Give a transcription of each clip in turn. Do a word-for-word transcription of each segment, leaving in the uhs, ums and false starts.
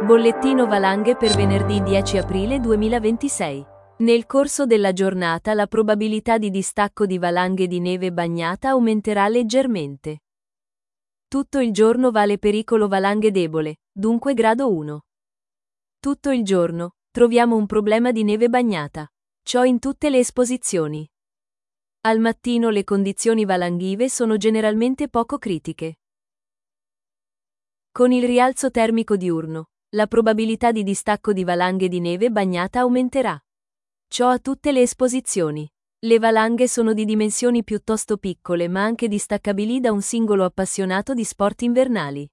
Bollettino valanghe per venerdì dieci aprile duemilaventisei. Nel corso della giornata la probabilità di distacco di valanghe di neve bagnata aumenterà leggermente. Tutto il giorno vale pericolo valanghe debole, dunque grado uno. Tutto il giorno troviamo un problema di neve bagnata. Ciò in tutte le esposizioni. Al mattino le condizioni valanghive sono generalmente poco critiche. Con il rialzo termico diurno, la probabilità di distacco di valanghe di neve bagnata aumenterà. Ciò a tutte le esposizioni. Le valanghe sono di dimensioni piuttosto piccole ma anche distaccabili da un singolo appassionato di sport invernali.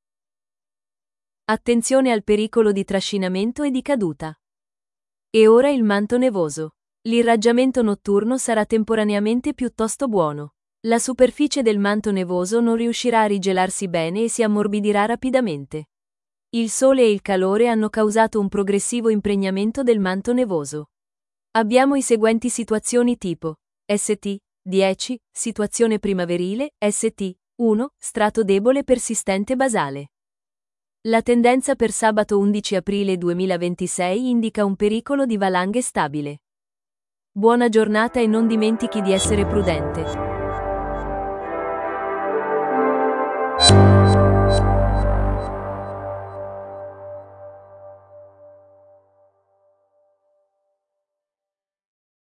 Attenzione al pericolo di trascinamento e di caduta. E ora il manto nevoso. L'irraggiamento notturno sarà temporaneamente piuttosto buono. La superficie del manto nevoso non riuscirà a rigelarsi bene e si ammorbidirà rapidamente. Il sole e il calore hanno causato un progressivo impregnamento del manto nevoso. Abbiamo i seguenti situazioni tipo S T dieci, situazione primaverile, S T uno, strato debole persistente basale. La tendenza per sabato undici aprile duemilaventisei indica un pericolo di valanghe stabile. Buona giornata e non dimentichi di essere prudente.